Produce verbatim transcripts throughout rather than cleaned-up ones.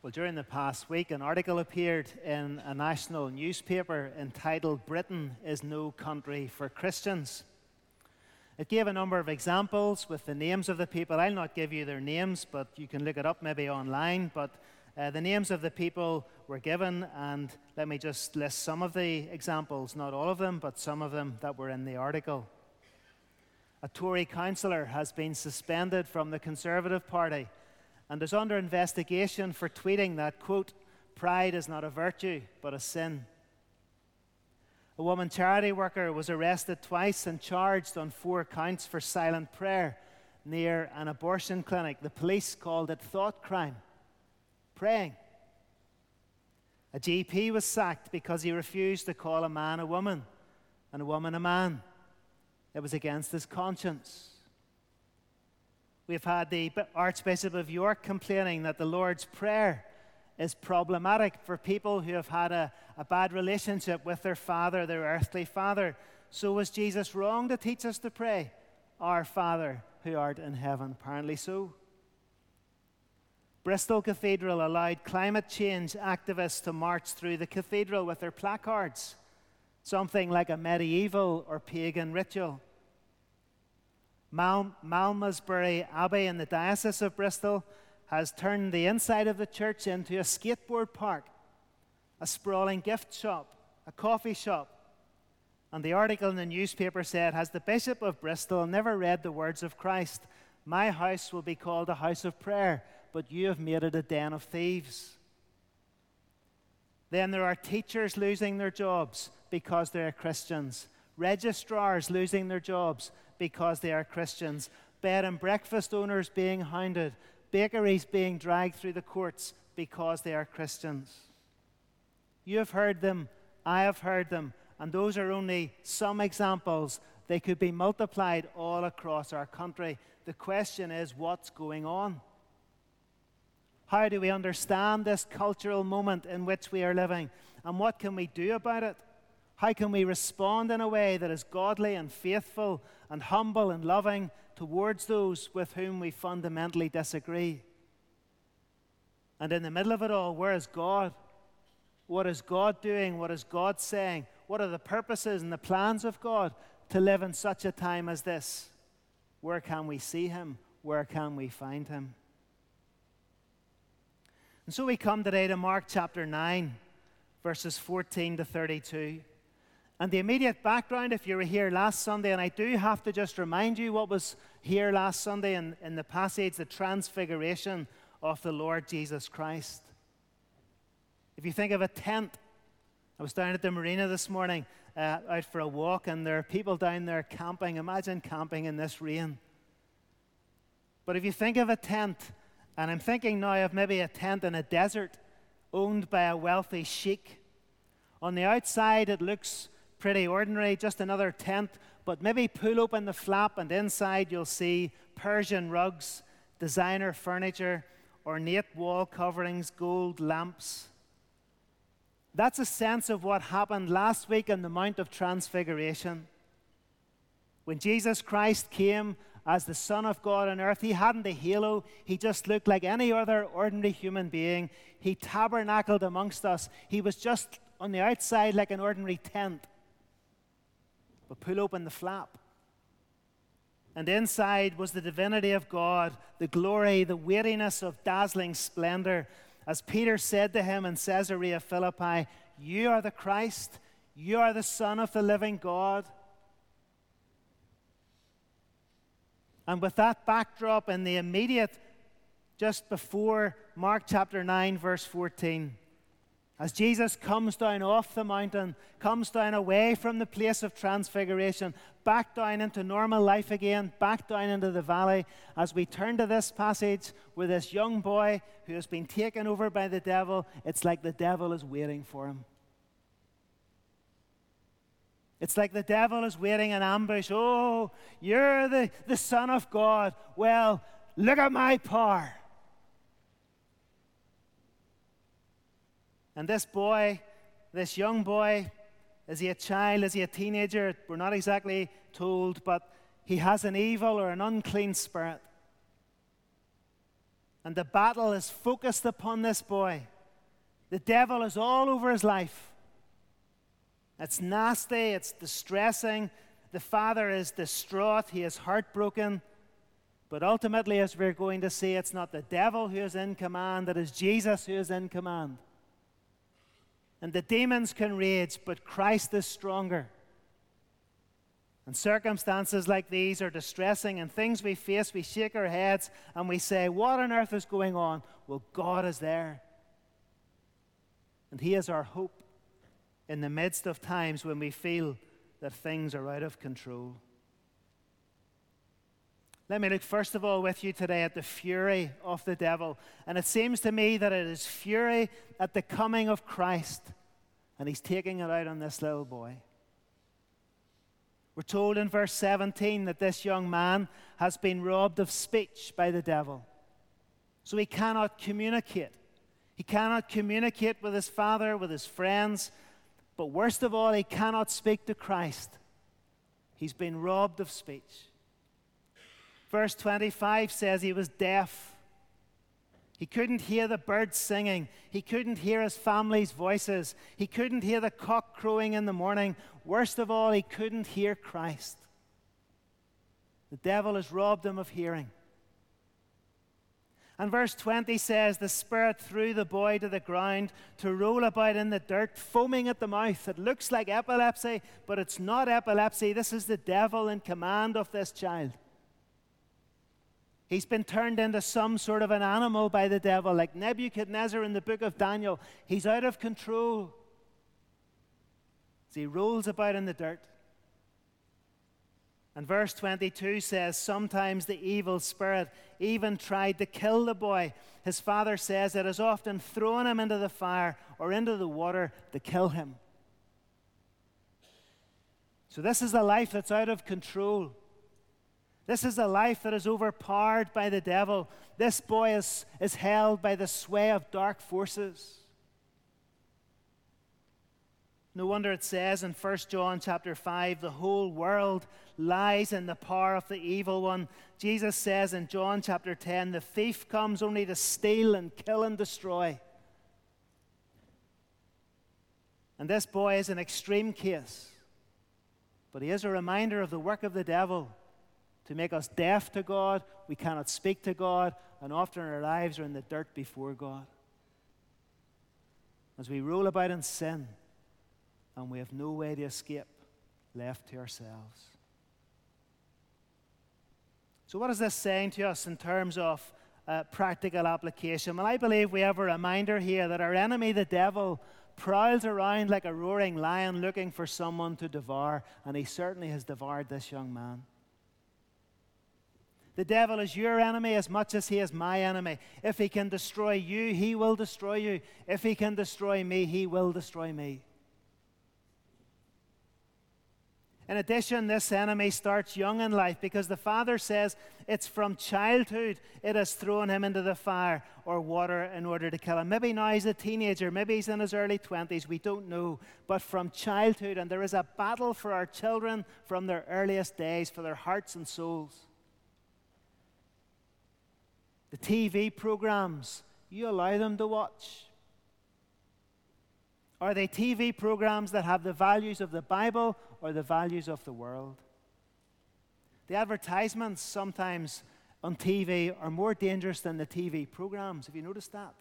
Well, during the past week, an article appeared in a national newspaper entitled "Britain is no country for Christians." It gave a number of examples with the names of the people. I'll not give you their names, but you can look it up maybe online. But uh, the names of the people were given, and let me just list some of the examples, not all of them, but some of them that were in the article. A Tory councillor has been suspended from the Conservative Party and is under investigation for tweeting that, quote, "Pride is not a virtue, but a sin." A woman charity worker was arrested twice and charged on four counts for silent prayer near an abortion clinic. The police called it thought crime. Praying. A G P was sacked because he refused to call a man a woman and a woman a man. It was against his conscience. We've had the Archbishop of York complaining that the Lord's Prayer is problematic for people who have had a, a bad relationship with their father, their earthly father. So was Jesus wrong to teach us to pray, "Our Father who art in heaven"? Apparently so. Bristol Cathedral allowed climate change activists to march through the cathedral with their placards, something like a medieval or pagan ritual. Mal- Malmesbury Abbey in the Diocese of Bristol has turned the inside of the church into a skateboard park, a sprawling gift shop, a coffee shop. And the article in the newspaper said, "Has the Bishop of Bristol never read the words of Christ? My house will be called a house of prayer, but you have made it a den of thieves." Then there are teachers losing their jobs because they are Christians, registrars losing their jobs because they are Christians, bed and breakfast owners being hounded, bakeries being dragged through the courts because they are Christians. You have heard them, I have heard them, and those are only some examples. They could be multiplied all across our country. The question is, what's going on? How do we understand this cultural moment in which we are living? And what can we do about it? How can we respond in a way that is godly and faithful and humble and loving towards those with whom we fundamentally disagree? And in the middle of it all, where is God? What is God doing? What is God saying? What are the purposes and the plans of God to live in such a time as this? Where can we see Him? Where can we find Him? And so we come today to Mark chapter nine, verses fourteen to thirty-two. And the immediate background, if you were here last Sunday, and I do have to just remind you what was here last Sunday in, in the passage, the transfiguration of the Lord Jesus Christ. If you think of a tent, I was down at the marina this morning, uh, out for a walk, and there are people down there camping. Imagine camping in this rain. But if you think of a tent, and I'm thinking now of maybe a tent in a desert owned by a wealthy sheik. On the outside, it looks pretty ordinary, just another tent, but maybe pull open the flap and inside you'll see Persian rugs, designer furniture, ornate wall coverings, gold lamps. That's a sense of what happened last week on the Mount of Transfiguration. When Jesus Christ came as the Son of God on earth, He hadn't a halo. He just looked like any other ordinary human being. He tabernacled amongst us. He was just on the outside like an ordinary tent. But pull open the flap, and inside was the divinity of God, the glory, the weightiness of dazzling splendor. As Peter said to him in Caesarea Philippi, "You are the Christ, you are the Son of the living God." And with that backdrop in the immediate, just before Mark chapter nine, verse fourteen, as Jesus comes down off the mountain, comes down away from the place of transfiguration, back down into normal life again, back down into the valley, as we turn to this passage where this young boy who has been taken over by the devil, it's like the devil is waiting for him. It's like the devil is waiting in ambush. "Oh, you're the, the Son of God. Well, look at my power." And this boy, this young boy, is he a child? Is he a teenager? We're not exactly told, but he has an evil or an unclean spirit. And the battle is focused upon this boy. The devil is all over his life. It's nasty, it's distressing. The father is distraught, he is heartbroken. But ultimately, as we're going to see, it's not the devil who is in command, it is Jesus who is in command. And the demons can rage, but Christ is stronger. And circumstances like these are distressing, and things we face, we shake our heads and we say, what on earth is going on? Well, God is there. And He is our hope in the midst of times when we feel that things are out of control. Let me look first of all with you today at the fury of the devil. And it seems to me that it is fury at the coming of Christ. And he's taking it out on this little boy. We're told in verse seventeen that this young man has been robbed of speech by the devil. So he cannot communicate. He cannot communicate with his father, with his friends. But worst of all, he cannot speak to Christ. He's been robbed of speech. Verse twenty-five says he was deaf. He couldn't hear the birds singing. He couldn't hear his family's voices. He couldn't hear the cock crowing in the morning. Worst of all, he couldn't hear Christ. The devil has robbed him of hearing. And verse twenty says, the Spirit threw the boy to the ground to roll about in the dirt, foaming at the mouth. It looks like epilepsy, but it's not epilepsy. This is the devil in command of this child. He's been turned into some sort of an animal by the devil, like Nebuchadnezzar in the book of Daniel. He's out of control as he rolls about in the dirt. And verse twenty-two says, sometimes the evil spirit even tried to kill the boy. His father says it has often thrown him into the fire or into the water to kill him. So this is a life that's out of control. This is a life that is overpowered by the devil. This boy is, is held by the sway of dark forces. No wonder it says in First John chapter five, the whole world lies in the power of the evil one. Jesus says in John chapter ten, the thief comes only to steal and kill and destroy. And this boy is an extreme case. But he is a reminder of the work of the devil to make us deaf to God. We cannot speak to God, and often our lives are in the dirt before God. As we roll about in sin, and we have no way to escape, left to ourselves. So what is this saying to us in terms of uh, practical application? Well, I believe we have a reminder here that our enemy, the devil, prowls around like a roaring lion looking for someone to devour, and he certainly has devoured this young man. The devil is your enemy as much as he is my enemy. If he can destroy you, he will destroy you. If he can destroy me, he will destroy me. In addition, this enemy starts young in life because the father says it's from childhood it has thrown him into the fire or water in order to kill him. Maybe now he's a teenager, maybe he's in his early twenties, we don't know. But from childhood, and there is a battle for our children from their earliest days, for their hearts and souls. The T V programs, you allow them to watch. Are they T V programs that have the values of the Bible or the values of the world? The advertisements sometimes on T V are more dangerous than the T V programs. Have you noticed that?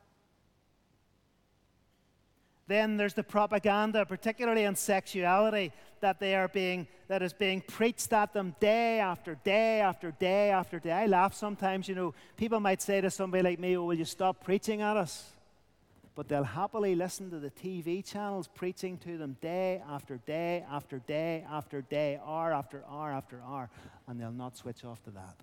Then there's the propaganda, particularly on sexuality, that they are being that is being preached at them day after day after day after day. I laugh sometimes, you know, people might say to somebody like me, "Oh, will you stop preaching at us?" But they'll happily listen to the T V channels preaching to them day after day after day after day, hour after hour after hour, and they'll not switch off to that.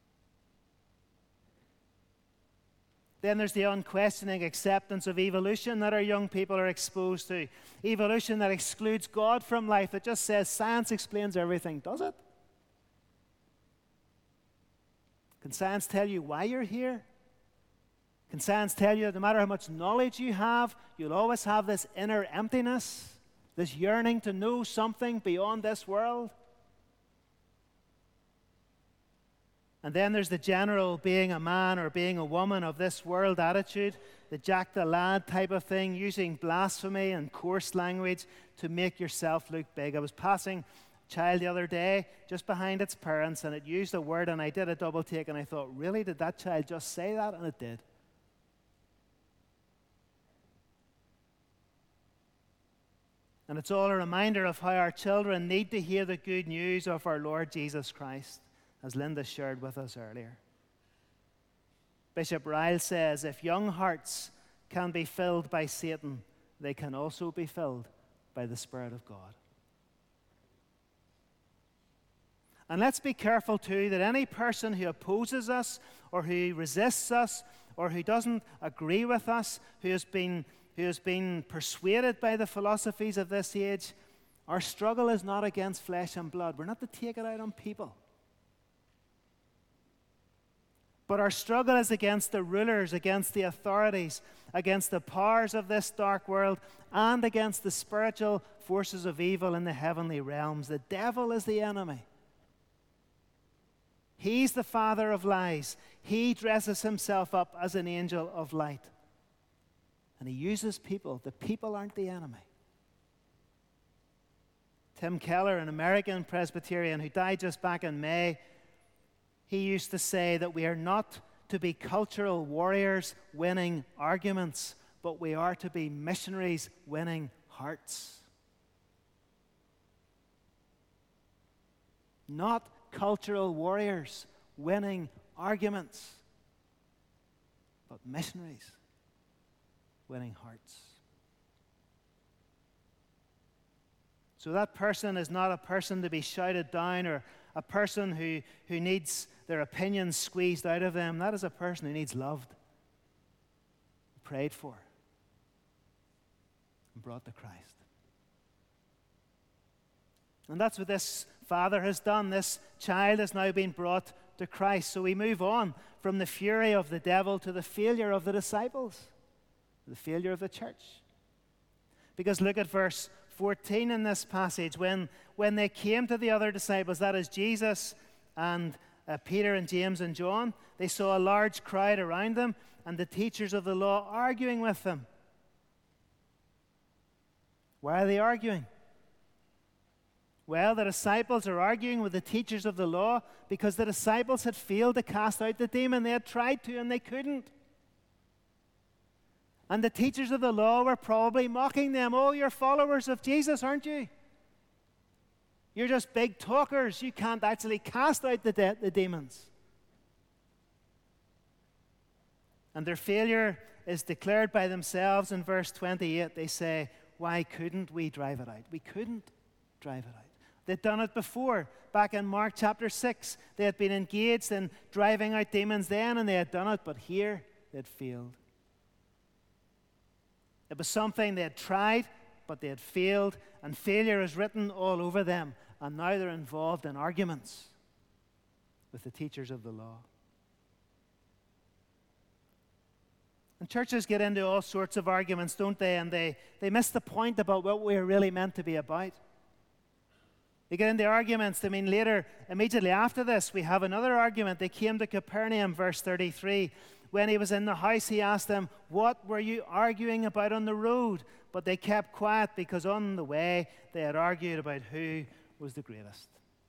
Then there's the unquestioning acceptance of evolution that our young people are exposed to. Evolution that excludes God from life, that just says science explains everything. Does it? Can science tell you why you're here? Can science tell you that no matter how much knowledge you have, you'll always have this inner emptiness, this yearning to know something beyond this world? And then there's the general being a man or being a woman of this world attitude, the Jack the Lad type of thing, using blasphemy and coarse language to make yourself look big. I was passing a child the other day just behind its parents, and it used a word, and I did a double take, and I thought, really, did that child just say that? And it did. And it's all a reminder of how our children need to hear the good news of our Lord Jesus Christ, as Linda shared with us earlier. Bishop Ryle says, if young hearts can be filled by Satan, they can also be filled by the Spirit of God. And let's be careful, too, that any person who opposes us or who resists us or who doesn't agree with us, who has been, who has been persuaded by the philosophies of this age, our struggle is not against flesh and blood. We're not to take it out on people. But our struggle is against the rulers, against the authorities, against the powers of this dark world, and against the spiritual forces of evil in the heavenly realms. The devil is the enemy. He's the father of lies. He dresses himself up as an angel of light. And he uses people. The people aren't the enemy. Tim Keller, an American Presbyterian who died just back in May, he used to say that we are not to be cultural warriors winning arguments, but we are to be missionaries winning hearts. Not cultural warriors winning arguments, but missionaries winning hearts. So that person is not a person to be shouted down or a person who, who needs their opinions squeezed out of them. That is a person who needs loved, prayed for, and brought to Christ. And that's what this father has done. This child has now been brought to Christ. So we move on from the fury of the devil to the failure of the disciples, the failure of the church. Because look at verse fourteen in this passage. When, when they came to the other disciples, that is Jesus and uh, Peter and James and John, they saw a large crowd around them and the teachers of the law arguing with them. Why are they arguing? Well, the disciples are arguing with the teachers of the law because the disciples had failed to cast out the demon. They had tried to and they couldn't. And the teachers of the law were probably mocking them. Oh, you're followers of Jesus, aren't you? You're just big talkers. You can't actually cast out the, de- the demons. And their failure is declared by themselves in verse twenty-eight. They say, why couldn't we drive it out? We couldn't drive it out. They'd done it before. Back in Mark chapter six, they had been engaged in driving out demons then, and they had done it, but here they'd failed. It was something they had tried, but they had failed, and failure is written all over them, and now they're involved in arguments with the teachers of the law. And churches get into all sorts of arguments, don't they? And they, they miss the point about what we're really meant to be about. They get into arguments. I mean, later, immediately after this, we have another argument. They came to Capernaum, verse thirty-three. When he was in the house, he asked them, what were you arguing about on the road? But they kept quiet because on the way they had argued about who was the greatest.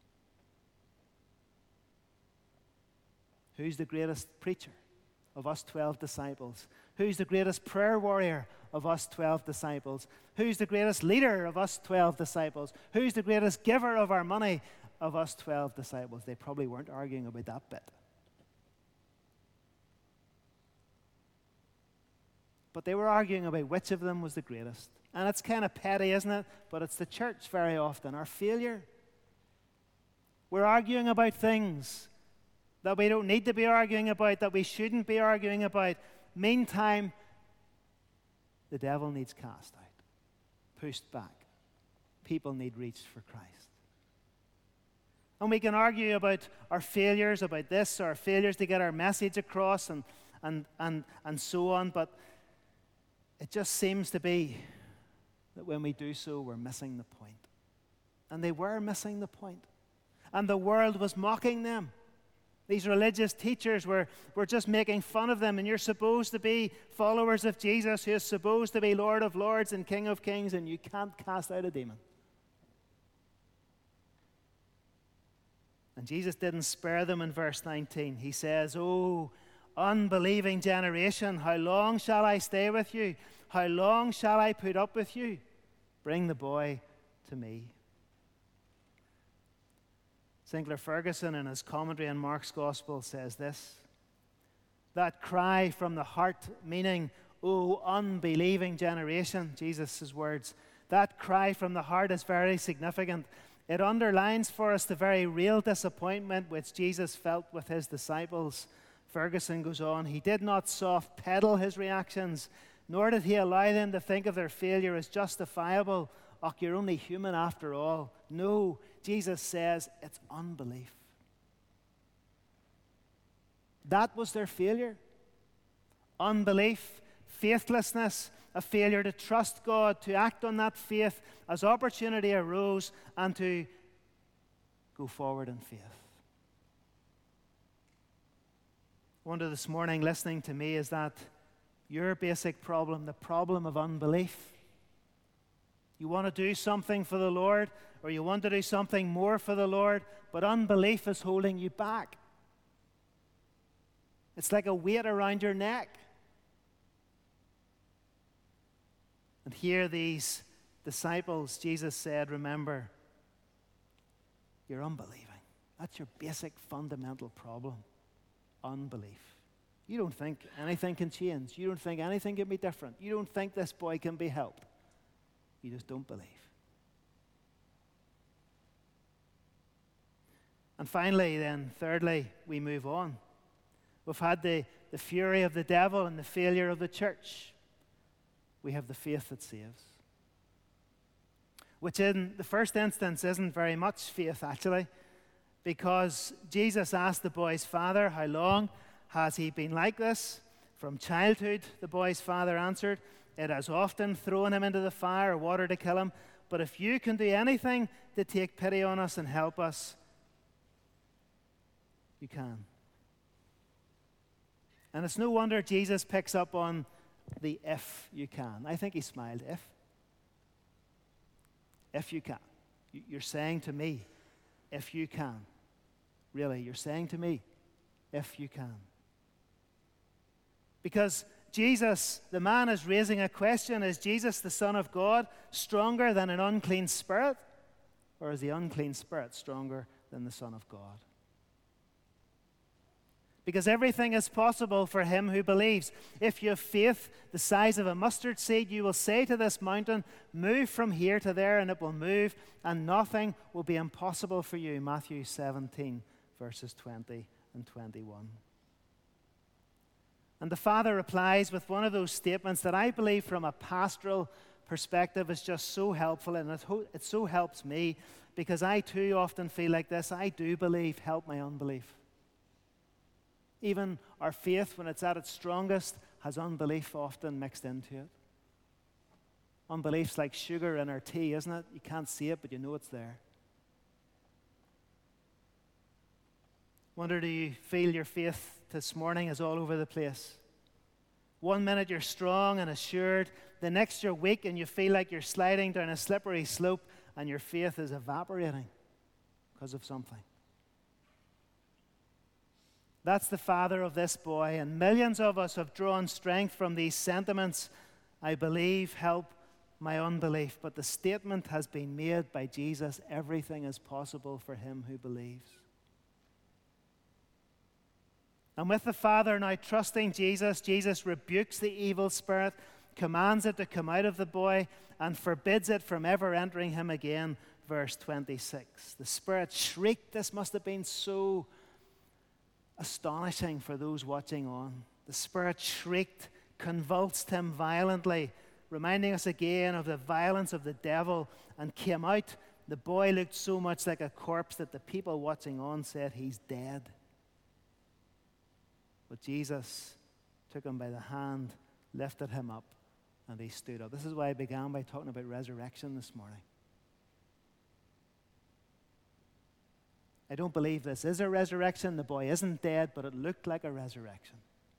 Who's the greatest preacher of us twelve disciples? Who's the greatest prayer warrior of us twelve disciples? Who's the greatest leader of us twelve disciples? Who's the greatest giver of our money of us twelve disciples? They probably weren't arguing about that bit. But they were arguing about which of them was the greatest. And it's kind of petty, isn't it? But it's the church very often, our failure. We're arguing about things that we don't need to be arguing about, that we shouldn't be arguing about. Meantime, the devil needs cast out, pushed back. People need reached for Christ. And we can argue about our failures, about this, our failures to get our message across, and, and, and, and so on, but it just seems to be that when we do so, we're missing the point. And they were missing the point. And the world was mocking them. These religious teachers were, were just making fun of them, and you're supposed to be followers of Jesus, who is supposed to be Lord of Lords and King of Kings, and you can't cast out a demon. And Jesus didn't spare them in verse nineteen. He says, "Oh, unbelieving generation, how long shall I stay with you? How long shall I put up with you? Bring the boy to me." Sinclair Ferguson, in his commentary on Mark's Gospel, says this: that cry from the heart, meaning, "Oh, unbelieving generation," Jesus' words, that cry from the heart is very significant. It underlines for us the very real disappointment which Jesus felt with his disciples. Ferguson goes on, he did not soft pedal his reactions, nor did he allow them to think of their failure as justifiable. "Och, you're only human after all." No, Jesus says it's unbelief. That was their failure. Unbelief, faithlessness, a failure to trust God, to act on that faith as opportunity arose, and to go forward in faith. I wonder this morning, listening to me, is that your basic problem, the problem of unbelief? You want to do something for the Lord, or you want to do something more for the Lord, but unbelief is holding you back. It's like a weight around your neck. And here these disciples, Jesus said, remember, you're unbelieving. That's your basic fundamental problem. Unbelief. You don't think anything can change. You don't think anything can be different. You don't think this boy can be helped. You just don't believe. And finally, then, thirdly, we move on. We've had the, the fury of the devil and the failure of the church. We have the faith that saves. Which in the first instance isn't very much faith, actually, because Jesus asked the boy's father, how long has he been like this? From childhood, the boy's father answered, it has often thrown him into the fire or water to kill him, but if you can do anything to take pity on us and help us, you can. And it's no wonder Jesus picks up on the "if you can." I think he smiled. If. If you can. You're saying to me, if you can. Really, you're saying to me, if you can. Because Jesus, the man, is raising a question. Is Jesus, the Son of God, stronger than an unclean spirit? Or is the unclean spirit stronger than the Son of God? Because everything is possible for him who believes. If you have faith the size of a mustard seed, you will say to this mountain, move from here to there, and it will move, and nothing will be impossible for you. Matthew seventeen, verses twenty and twenty-one. And the Father replies with one of those statements that I believe from a pastoral perspective is just so helpful, and it, ho- it so helps me, because I too often feel like this. I do believe, help my unbelief. Even our faith, when it's at its strongest, has unbelief often mixed into it. Unbelief's like sugar in our tea, isn't it? You can't see it, but you know it's there. Wonder, do you feel your faith this morning is all over the place? One minute you're strong and assured, the next you're weak and you feel like you're sliding down a slippery slope, and your faith is evaporating because of something. That's the father of this boy, and millions of us have drawn strength from these sentiments. I believe, help my unbelief. But the statement has been made by Jesus, everything is possible for him who believes. And with the father now trusting Jesus, Jesus rebukes the evil spirit, commands it to come out of the boy, and forbids it from ever entering him again. Verse twenty-six. The spirit shrieked. This must have been so astonishing for those watching on. The spirit shrieked, convulsed him violently, reminding us again of the violence of the devil, and came out. The boy looked so much like a corpse that the people watching on said, he's dead. But Jesus took him by the hand, lifted him up, and he stood up. This is why I began by talking about resurrection this morning. I don't believe this is a resurrection. The boy isn't dead, but it looked like a resurrection.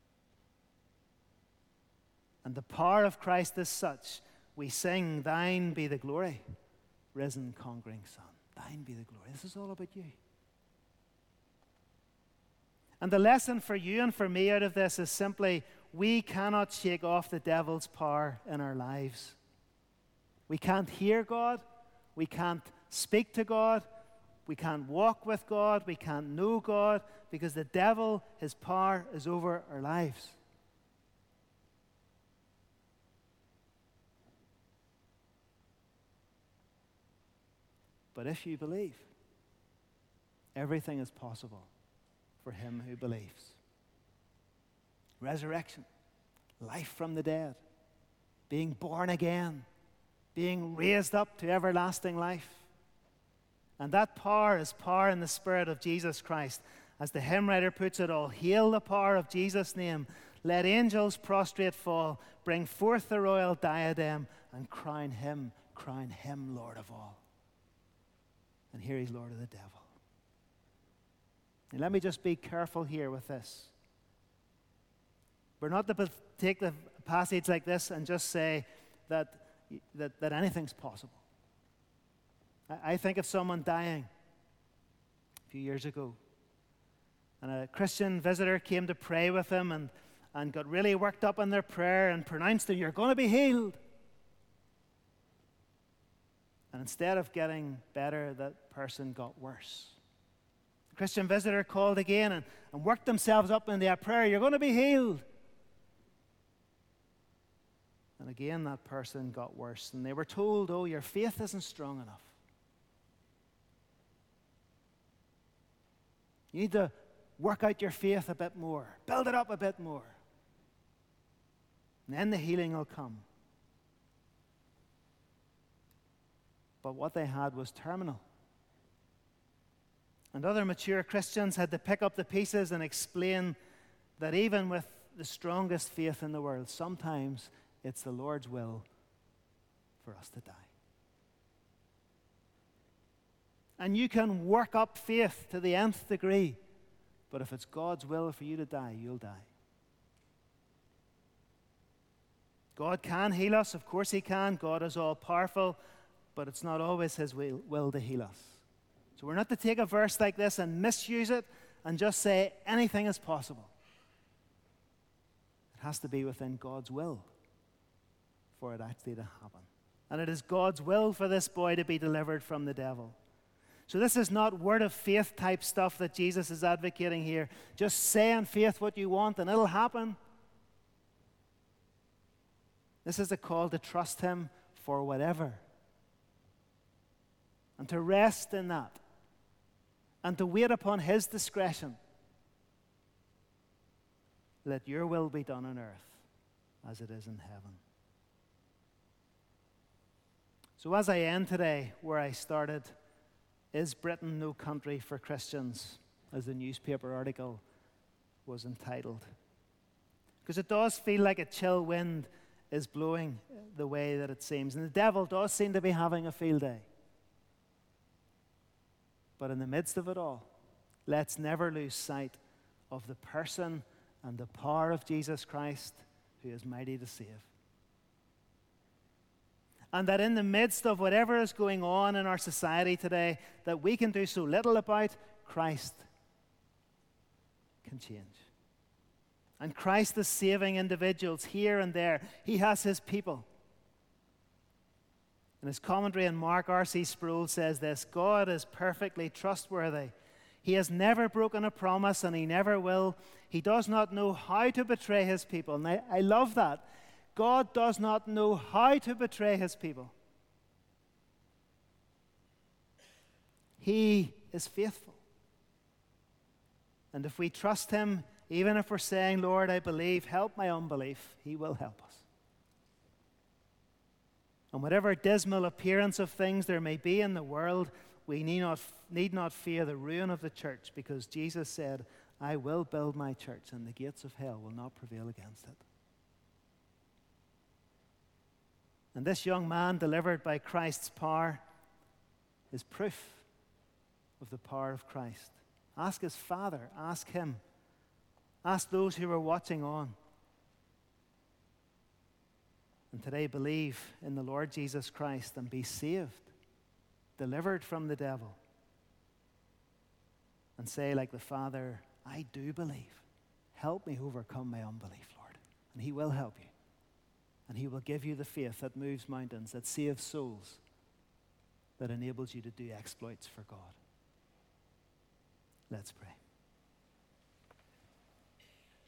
And the power of Christ is such, we sing, thine be the glory, risen, conquering Son. Thine be the glory. This is all about you. And the lesson for you and for me out of this is simply, we cannot shake off the devil's power in our lives. We can't hear God. We can't speak to God. We can't walk with God. We can't know God because the devil, his power is over our lives. But if you believe, everything is possible for him who believes. Resurrection, life from the dead, being born again, being raised up to everlasting life. And that power is power in the Spirit of Jesus Christ. As the hymn writer puts it all, hail the power of Jesus' name. Let angels prostrate fall, bring forth the royal diadem, and crown him, crown him Lord of all. And here he's Lord of the devil. And let me just be careful here with this. We're not to take the passage like this and just say that, that, that anything's possible. I, I think of someone dying a few years ago, and a Christian visitor came to pray with him and, and got really worked up in their prayer and pronounced that you're going to be healed. And instead of getting better, that person got worse. The Christian visitor called again and, and worked themselves up in their prayer, you're going to be healed. And again, that person got worse. And they were told, oh, your faith isn't strong enough. You need to work out your faith a bit more. Build it up a bit more. And then the healing will come. But what they had was terminal. And other mature Christians had to pick up the pieces and explain that even with the strongest faith in the world, sometimes it's the Lord's will for us to die. And you can work up faith to the nth degree, but if it's God's will for you to die, you'll die. God can heal us, of course he can. God is all powerful, but it's not always his will, will to heal us. So we're not to take a verse like this and misuse it and just say anything is possible. It has to be within God's will for it actually to happen. And it is God's will for this boy to be delivered from the devil. So this is not word of faith type stuff that Jesus is advocating here. Just say in faith what you want and it'll happen. This is a call to trust him for whatever. And to rest in that. And to wait upon his discretion. Let your will be done on earth as it is in heaven. So as I end today where I started, is Britain no country for Christians, as the newspaper article was entitled? Because it does feel like a chill wind is blowing the way that it seems. And the devil does seem to be having a field day. But in the midst of it all, let's never lose sight of the person and the power of Jesus Christ, who is mighty to save. And that in the midst of whatever is going on in our society today that we can do so little about, Christ can change. And Christ is saving individuals here and there. He has his people. In his commentary on Mark, R C Sproul says this: God is perfectly trustworthy. He has never broken a promise and he never will. He does not know how to betray his people. And I, I love that. God does not know how to betray his people. He is faithful. And if we trust him, even if we're saying, Lord, I believe, help my unbelief, he will help us. And whatever dismal appearance of things there may be in the world, we need not, need not fear the ruin of the church, because Jesus said, I will build my church and the gates of hell will not prevail against it. And this young man, delivered by Christ's power, is proof of the power of Christ. Ask his Father. Ask him. Ask those who are watching on. And today, believe in the Lord Jesus Christ and be saved, delivered from the devil. And say like the Father, I do believe. Help me overcome my unbelief, Lord. And he will help you. And he will give you the faith that moves mountains, that saves souls, that enables you to do exploits for God. Let's pray.